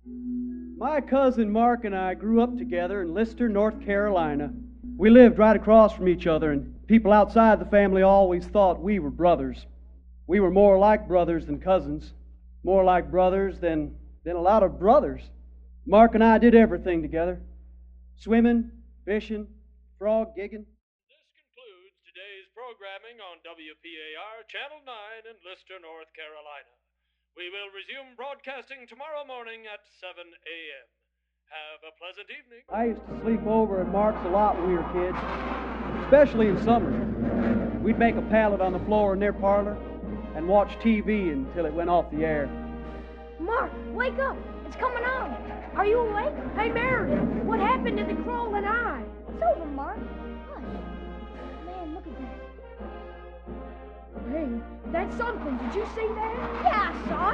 My cousin Mark and I grew up together in Lister, North Carolina. We lived right across from each other, and people outside the family always thought we were brothers. We were more like brothers than cousins, more like brothers than a lot of brothers. Mark and I did everything together. Swimming, fishing, frog gigging. This concludes today's programming on WPAR Channel 9 in Lister, North Carolina. We will resume broadcasting tomorrow morning at 7 a.m. Have a pleasant evening. I used to sleep over at Mark's a lot when we were kids, especially in summer. We'd make a pallet on the floor in their parlor and watch TV until it went off the air. Mark, wake up. It's coming on. Are you awake? Hey, Meredith, what happened to the crawling eye? It's over, Mark. Hush. Man, look at that. Hey, that's something. Did you see that? Yeah, I saw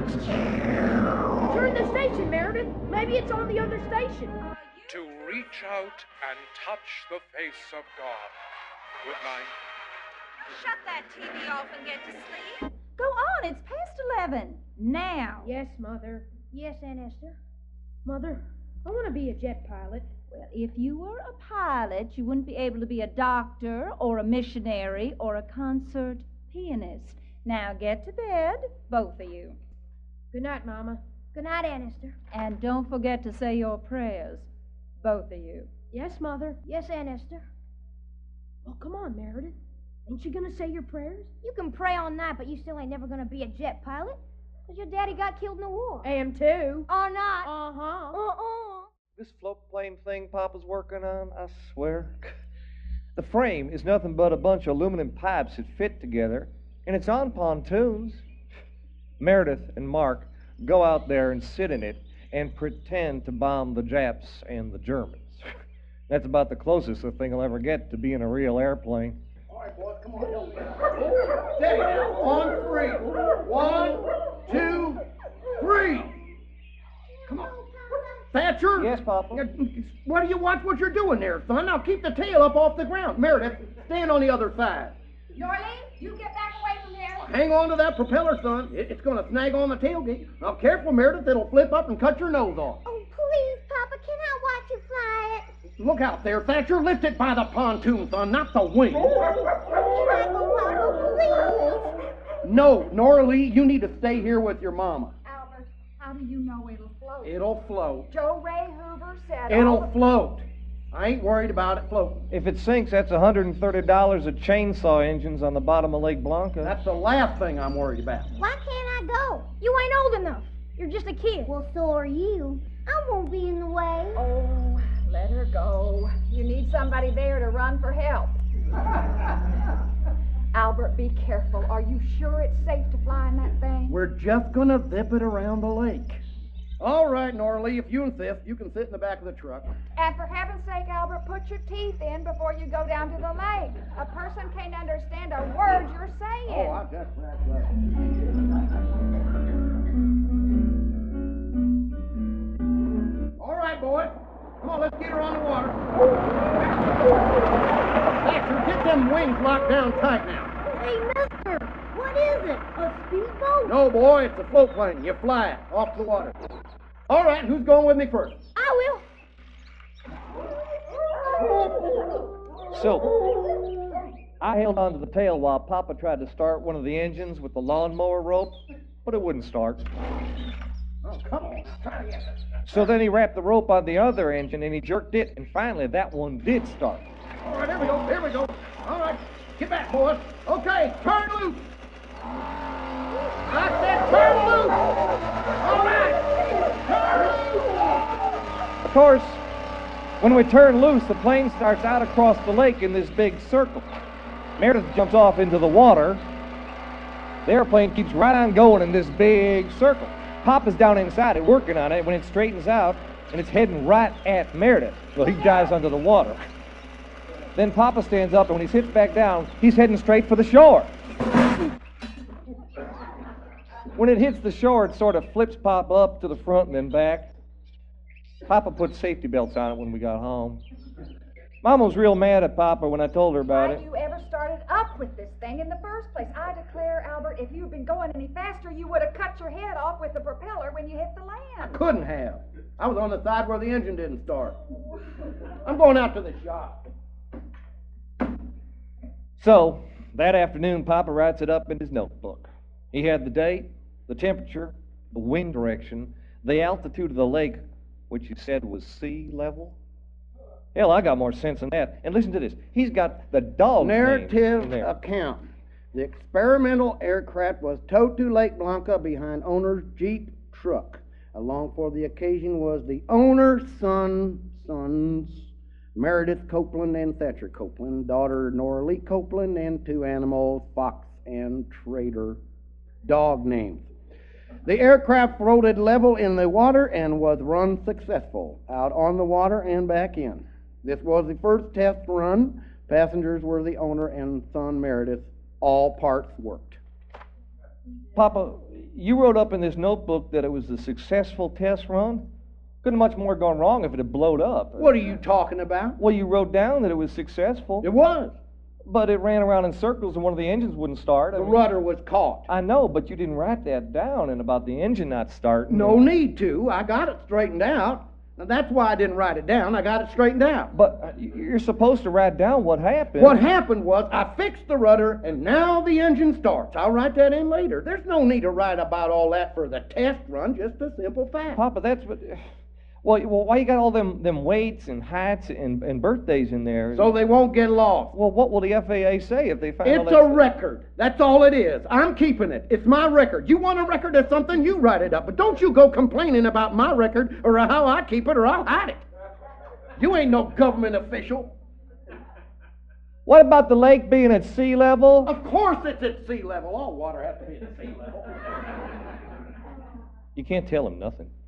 it. Turn the station, Meredith. Maybe it's on the other station. To reach out and touch the face of God. Good night. Shut that TV off and get to sleep. Go on, it's past 11. Now. Yes, Mother. Yes, Aunt Esther. Mother, I want to be a jet pilot. Well, if you were a pilot, you wouldn't be able to be a doctor or a missionary or a concert pianist. Now get to bed, both of you. Good night, Mama. Good night, Aunt Esther. And don't forget to say your prayers, both of you. Yes, Mother. Yes, Aunt Esther. Well, come on, Meredith. Ain't you going to say your prayers? You can pray all night, but you still ain't never going to be a jet pilot. Because your daddy got killed in the war. Am too. Or not. Uh-huh. This float plane thing Papa's working on, I swear. The frame is nothing but a bunch of aluminum pipes that fit together, and it's on pontoons. Meredith and Mark go out there and sit in it and pretend to bomb the Japs and the Germans. That's about the closest the thing will ever get to being a real airplane. All right, boys, come on. Steady now. On three. 1, 2, 3. Come on. Thatcher? Yes, Papa? What do you watch what you're doing there, son? Now keep the tail up off the ground. Meredith, stand on the other side. Norley, you get back away from there. Hang on to that propeller, son. It's going to snag on the tailgate. Now, careful, Meredith. It'll flip up and cut your nose off. Oh, please, Papa, can I watch you fly it? Look out there, Thatcher. Lift it by the pontoon, son, not the wing. Can I go, Papa, please? No, Nora Lee, you need to stay here with your mama. Albert, how do you know it'll float? It'll float. Joe Ray Hoover said It'll float. I ain't worried about it floating. If it sinks, that's $130 of chainsaw engines on the bottom of Lake Blanca. That's the last thing I'm worried about. Why can't I go? You ain't old enough. You're just a kid. Well, so are you. I won't be in the way. Oh, let her go. You need somebody there to run for help. Albert, be careful. Are you sure it's safe to fly in that thing? We're just gonna zip it around the lake. All right, Nora Lee, if you insist, you can sit in the back of the truck. And for heaven's sake, Albert, put your teeth in before you go down to the lake. A person can't understand a word you're saying. Oh, I guess that's right. All right, boys. Come on, let's get her on the water. Thatcher, get them wings locked down tight now. Hey, mister, what is it? A speedboat? No, boy, it's a float plane. You fly it off the water. All right, who's going with me first? I will. So, I held onto the tail while Papa tried to start one of the engines with the lawnmower rope, but it wouldn't start. Oh, come on. Try again. So then he wrapped the rope on the other engine and he jerked it, and finally that one did start. All right, here we go. Here we go. All right, get back, boys. Okay, turn loose. I said turn loose. All right, turn loose. Of course, when we turn loose, the plane starts out across the lake in this big circle. Meredith jumps off into the water. The airplane keeps right on going in this big circle. Papa's down inside it, working on it. When it straightens out, and it's heading right at Meredith. Well, he dives under the water. Then Papa stands up, and when he's hit back down, he's heading straight for the shore. When it hits the shore, it sort of flips Papa up to the front and then back. Papa put safety belts on it when we got home. Mama was real mad at Papa when I told her about it. Why you ever started up with this thing in the first place? I declare, Albert, if you'd been going any faster, you would have cut your head off with the propeller when you hit the I land. couldn't have. I was on the side where the engine didn't start. I'm going out to the shop. So, that afternoon, Papa writes it up in his notebook. He had the date, the temperature, the wind direction, the altitude of the lake, which he said was sea level. Hell, I got more sense than that. And listen to this. He's got the dog Narrative account. The experimental aircraft was towed to Lake Blanca behind owner's Jeep truck. Along for the occasion was the owner's sons, Meredith Copeland and Thatcher Copeland, daughter Nora Lee Copeland, and two animals, Fox and Trader, dog names. The aircraft floated level in the water and was run successful, out on the water and back in. This was the first test run. Passengers were the owner and son Meredith. All parts worked. Papa, you wrote up in this notebook that it was a successful test run. Couldn't much more gone wrong if it had blowed up. What are you talking about? Well, you wrote down that it was successful. It was. But it ran around in circles and one of the engines wouldn't start. The rudder was caught. I know, but you didn't write that down and about the engine not starting. No need to. I got it straightened out. Now, that's why I didn't write it down. I got it straightened out. But you're supposed to write down what happened. What happened was I fixed the rudder, and now the engine starts. I'll write that in later. There's no need to write about all that for the test run, just a simple fact. Papa, that's what... Well, why you got all them weights and heights and birthdays in there? So they won't get lost. Well, what will the FAA say if they find all It's that a stuff? record. That's all it is. I'm keeping it. It's my record. You want a record of something, you write it up. But don't you go complaining about my record or how I keep it or I'll hide it. You ain't no government official. What about the lake being at sea level? Of course it's at sea level. All water has to be at sea level. You can't tell him nothing.